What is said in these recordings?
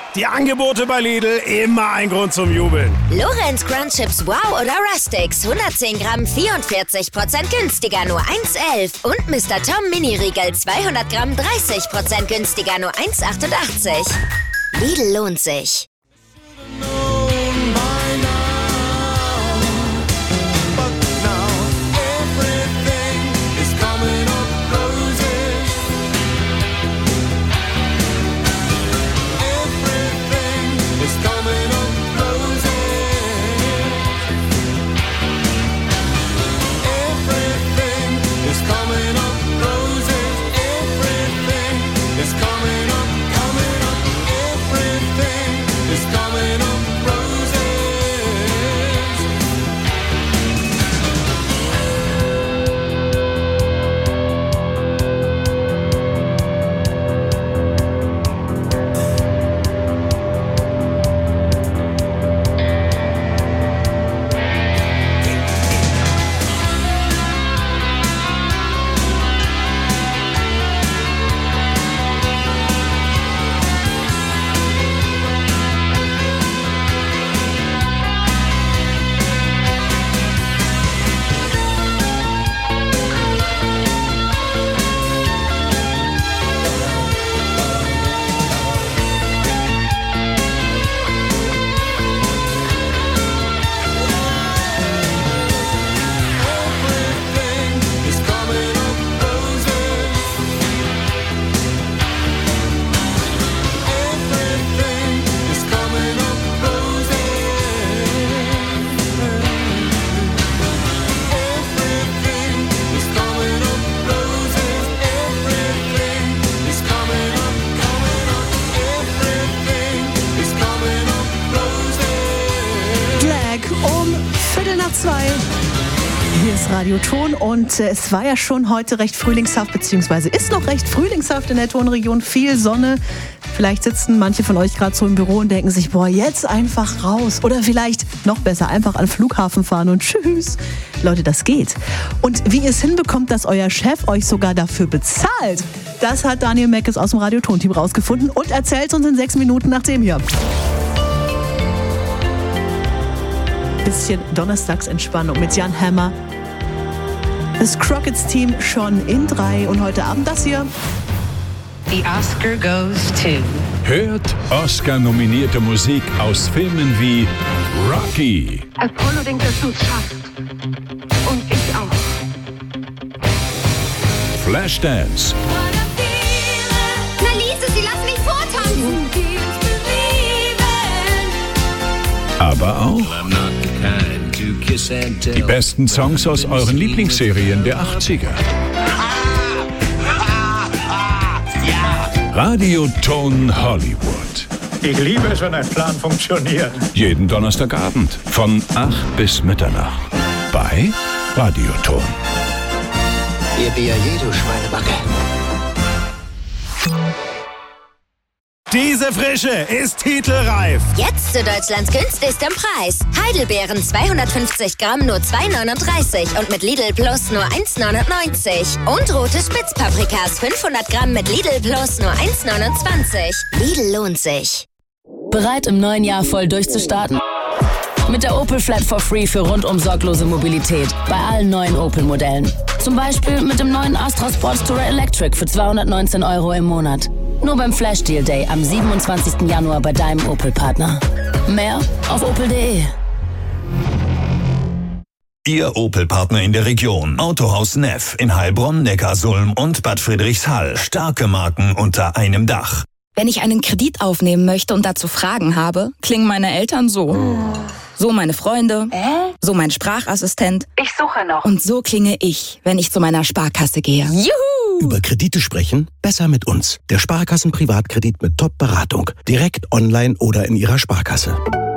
Die Angebote bei Lidl, immer ein Grund zum Jubeln. Lorenz Crunchips Wow oder Rustics, 110 Gramm, 44% günstiger, nur 1,11. Und Mr. Tom Mini-Riegel, 200 Gramm, 30% günstiger, nur 1,88. Lidl lohnt sich. Hier ist Radio Ton und es war ja schon heute recht frühlingshaft, beziehungsweise ist noch recht frühlingshaft in der Tonregion. Viel Sonne. Vielleicht sitzen manche von euch gerade so im Büro und denken sich, boah, jetzt einfach raus. Oder vielleicht noch besser, einfach an den Flughafen fahren und tschüss. Leute, das geht. Und wie ihr es hinbekommt, dass euer Chef euch sogar dafür bezahlt, das hat Daniel Meckes aus dem Radio Ton-Team rausgefunden und erzählt uns in 6 Minuten nach dem hier. Bisschen Donnerstagsentspannung mit Jan Hammer. Das Crockets-Team schon in 3 und heute Abend das hier. The Oscar goes to... Hört Oscar-nominierte Musik aus Filmen wie Rocky. Apollo denkt, dass du es schaffst. Und ich auch. Flashdance. Na Lise, sie lassen mich vortanzen. Aber auch die besten Songs aus euren Lieblingsserien der 80er. Radio Ton Hollywood. Ich liebe es, wenn ein Plan funktioniert. Jeden Donnerstagabend von 8 bis Mitternacht bei Radio Ton. Ihr Bier, du Schweinebacke. Diese Frische ist titelreif. Jetzt zu Deutschlands günstigstem Preis. Heidelbeeren 250 Gramm nur 2,39 und mit Lidl Plus nur 1,99. Und rote Spitzpaprikas 500 Gramm mit Lidl Plus nur 1,29. Lidl lohnt sich. Bereit, im neuen Jahr voll durchzustarten? Mit der Opel Flat for Free für rundum sorglose Mobilität bei allen neuen Opel-Modellen. Zum Beispiel mit dem neuen Astra Sports Tourer Electric für 219 € im Monat. Nur beim Flash Deal Day am 27. Januar bei deinem Opel-Partner. Mehr auf opel.de. Ihr Opel-Partner in der Region. Autohaus Neff in Heilbronn, Neckarsulm und Bad Friedrichshall. Starke Marken unter einem Dach. Wenn ich einen Kredit aufnehmen möchte und dazu Fragen habe, klingen meine Eltern so. So meine Freunde, so mein Sprachassistent. Ich suche noch. Und so klinge ich, wenn ich zu meiner Sparkasse gehe. Juhu! Über Kredite sprechen? Besser mit uns. Der Sparkassen-Privatkredit mit Top-Beratung. Direkt online oder in Ihrer Sparkasse.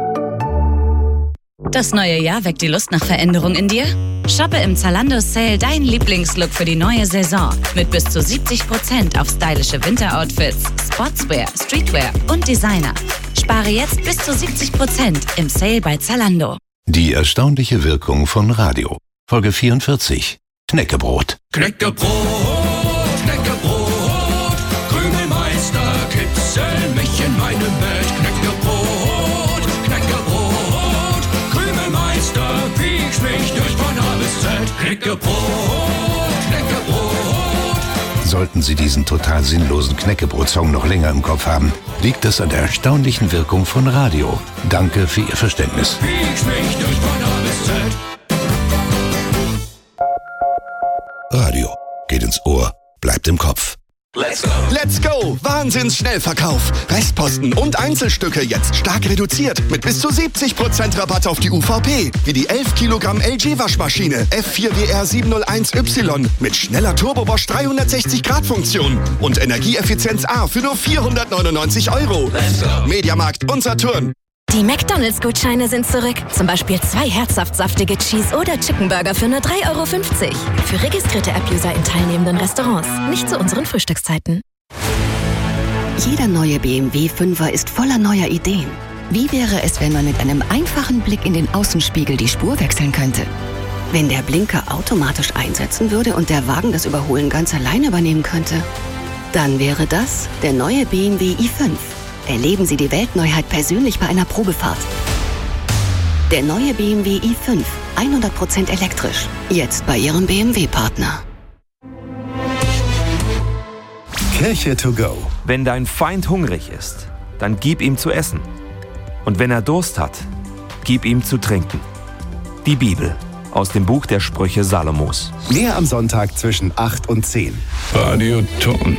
Das neue Jahr weckt die Lust nach Veränderung in dir? Shoppe im Zalando Sale dein Lieblingslook für die neue Saison. Mit bis zu 70% auf stylische Winteroutfits, Sportswear, Streetwear und Designer. Spare jetzt bis zu 70% im Sale bei Zalando. Die erstaunliche Wirkung von Radio. Folge 44. Knäckebrot. Knäckebrot, Knäckebrot, Krümelmeister Kids. Kitzl mich in meinem Bett. Knäckebrot, Knäckebrot, Krümelmeister, biegst mich durch von A bis Z. Knäckebrot, Knäckebrot. Sollten Sie diesen total sinnlosen Knäckebrot-Song noch länger im Kopf haben, liegt es an der erstaunlichen Wirkung von Radio. Danke für Ihr Verständnis. Biegst mich durch von A bis Z. Radio geht ins Ohr, bleibt im Kopf. Let's go! Let's go! Wahnsinns-Schnellverkauf! Restposten und Einzelstücke jetzt stark reduziert mit bis zu 70% Rabatt auf die UVP. Wie die 11 Kilogramm LG-Waschmaschine F4WR 701Y mit schneller Turbo-Bosch 360-Grad-Funktion und Energieeffizienz A für nur 499 €. Let's go! Mediamarkt und Saturn. Die McDonalds-Gutscheine sind zurück. Zum Beispiel 2 herzhaft saftige Cheese- oder Chickenburger für nur 3,50 € Für registrierte App-User in teilnehmenden Restaurants. Nicht zu unseren Frühstückszeiten. Jeder neue BMW 5er ist voller neuer Ideen. Wie wäre es, wenn man mit einem einfachen Blick in den Außenspiegel die Spur wechseln könnte? Wenn der Blinker automatisch einsetzen würde und der Wagen das Überholen ganz allein übernehmen könnte? Dann wäre das der neue BMW i5. Erleben Sie die Weltneuheit persönlich bei einer Probefahrt. Der neue BMW i5, 100% elektrisch. Jetzt bei Ihrem BMW-Partner. Kirche to go. Wenn dein Feind hungrig ist, dann gib ihm zu essen. Und wenn er Durst hat, gib ihm zu trinken. Die Bibel aus dem Buch der Sprüche Salomos. Mehr am Sonntag zwischen 8 und 10. Radioton.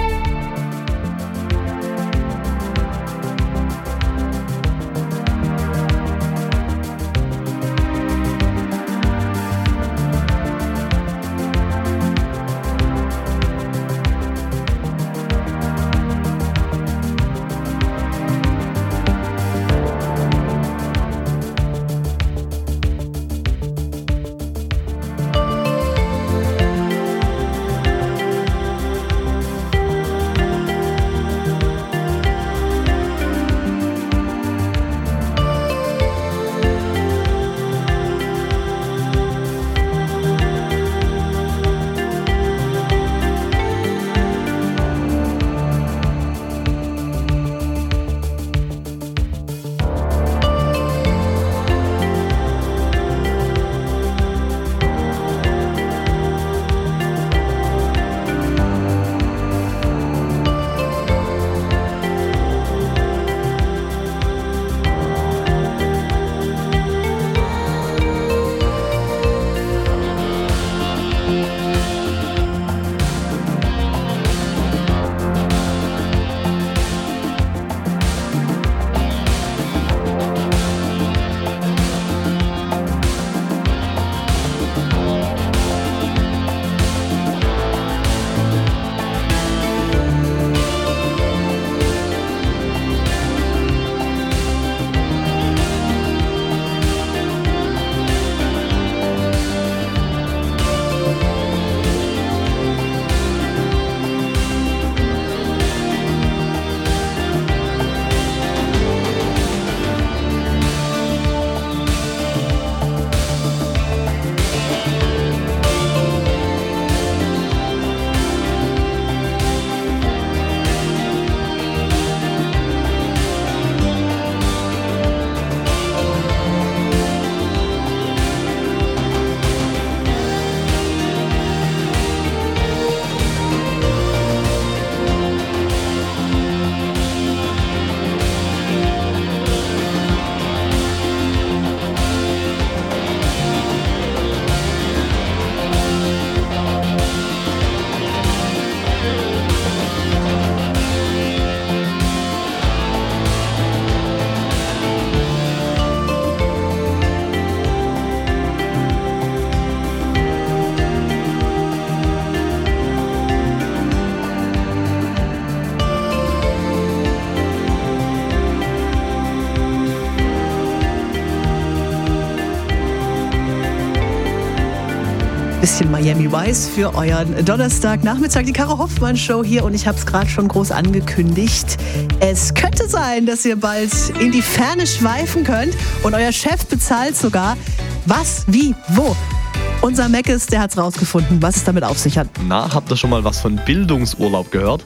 Bisschen Miami Vice für euren Donnerstagnachmittag, die Caro Hoffmann Show hier, und ich habe es gerade schon groß angekündigt. Es könnte sein, dass ihr bald in die Ferne schweifen könnt und euer Chef bezahlt sogar. Was, wie, wo? Unser Meckes, der hat's rausgefunden, was es damit auf sich hat. Na, habt ihr schon mal was von Bildungsurlaub gehört?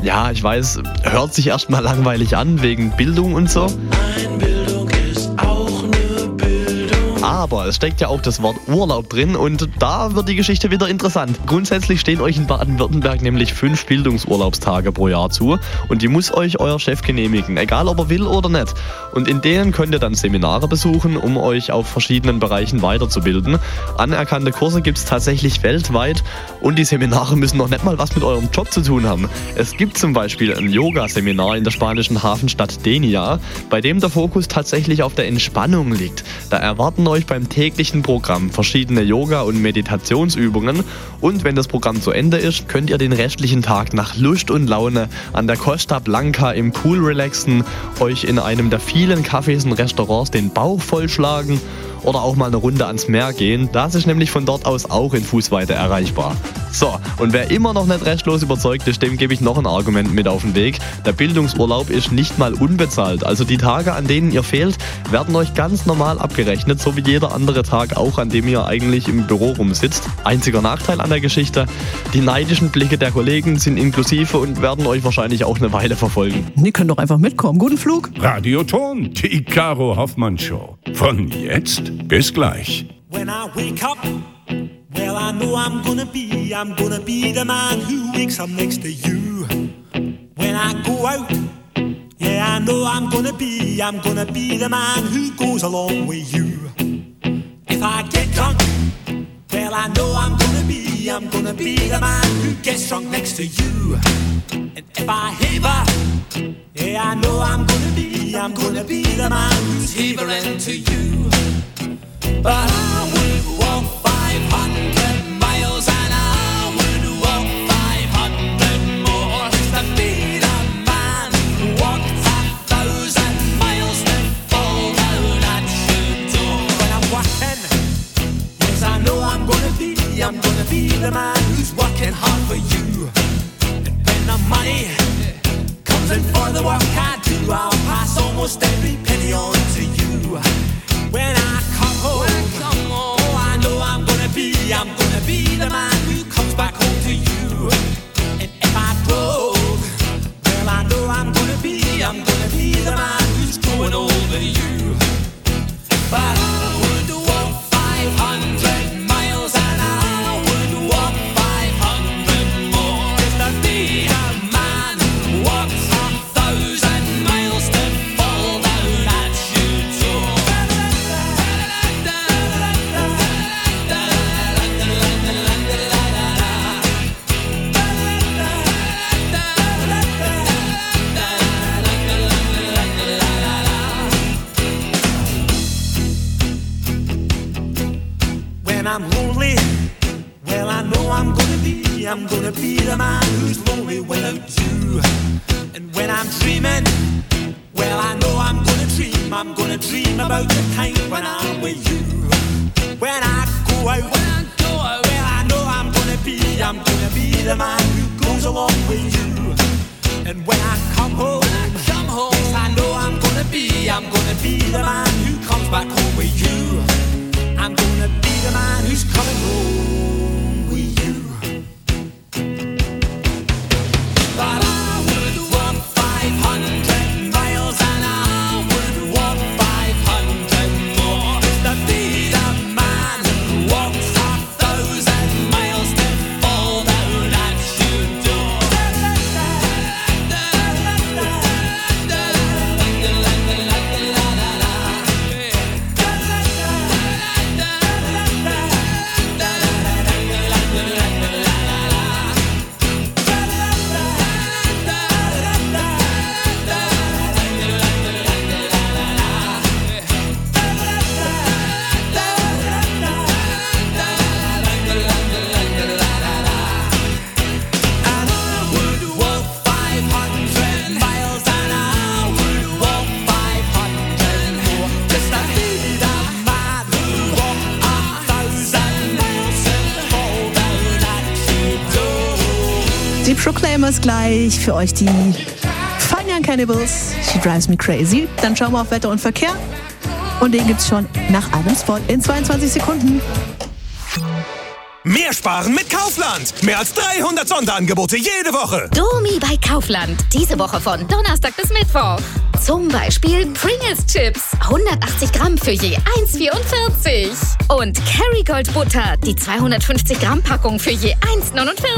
Ja, ich weiß, hört sich erstmal langweilig an, wegen Bildung und so. Aber es steckt ja auch das Wort Urlaub drin und da wird die Geschichte wieder interessant. Grundsätzlich stehen euch in Baden-Württemberg nämlich 5 Bildungsurlaubstage pro Jahr zu und die muss euch euer Chef genehmigen, egal ob er will oder nicht. Und in denen könnt ihr dann Seminare besuchen, um euch auf verschiedenen Bereichen weiterzubilden. Anerkannte Kurse gibt es tatsächlich weltweit und die Seminare müssen noch nicht mal was mit eurem Job zu tun haben. Es gibt zum Beispiel ein Yoga-Seminar in der spanischen Hafenstadt Denia, bei dem der Fokus tatsächlich auf der Entspannung liegt. Da erwarten euch beim täglichen Programm verschiedene Yoga- und Meditationsübungen und wenn das Programm zu Ende ist, könnt ihr den restlichen Tag nach Lust und Laune an der Costa Blanca im Pool relaxen, euch in einem der vielen Cafés und Restaurants den Bauch vollschlagen oder auch mal eine Runde ans Meer gehen. Das ist nämlich von dort aus auch in Fußweite erreichbar. So, und wer immer noch nicht restlos überzeugt ist, dem gebe ich noch ein Argument mit auf den Weg. Der Bildungsurlaub ist nicht mal unbezahlt. Also die Tage, an denen ihr fehlt, werden euch ganz normal abgerechnet, so wie jeder andere Tag auch, an dem ihr eigentlich im Büro rumsitzt. Einziger Nachteil an der Geschichte, die neidischen Blicke der Kollegen sind inklusive und werden euch wahrscheinlich auch eine Weile verfolgen. Die können doch einfach mitkommen. Guten Flug. Radioton, die Caro Hoffmann Show. Von jetzt bis gleich. When I wake up, well, I know I'm gonna be the man who wakes up next to you. When I go out, yeah, I know I'm gonna be the man who goes along with you. If I get drunk, well, I know I'm gonna be the man who gets drunk next to you. And if I haver, yeah, I know I'm gonna be the man who's havering to you. But I would walk 500 miles and I would walk 500 more just to be the man who walked 1,000 miles to fall down at your door. When I'm working, yes, I know I'm gonna be the man who's working hard for you. And when the money comes in for the work I do, I'll pass almost every penny on to you. When I come home, oh, I know I'm gonna be the man who comes back home to you. And if I broke, well, I know I'm gonna be the man who's going over you. But I would walk 500 miles and I would walk 500 more just to be a man who walks 1,000 miles to fall down at your door. When I'm lonely, well, I know I'm gonna be the man who's lonely without you. And when I'm dreaming, well, I know I'm gonna dream about the time when I'm with you. When I go out, well, I know I'm gonna be the man who goes along with you. And when I come home, yes, I know I'm gonna be the man who comes back home with you. I'm gonna be the man who's coming home with you. But I would walk 500 miles and I would walk 500 more just to be the man who walks 1,000 miles to fall down at your door. Die Proclaimers gleich für euch, die Fine Young Cannibals, She Drives Me Crazy. Dann schauen wir auf Wetter und Verkehr und den gibt's schon nach einem Spot in 22 Sekunden. Mehr sparen mit Kaufland. Mehr als 300 Sonderangebote jede Woche. Domi bei Kaufland. Diese Woche von Donnerstag bis Mittwoch. Zum Beispiel Pringles Chips. 180 Gramm für je 1,44. Und Kerrygold Butter. Die 250 Gramm Packung für je 1,49.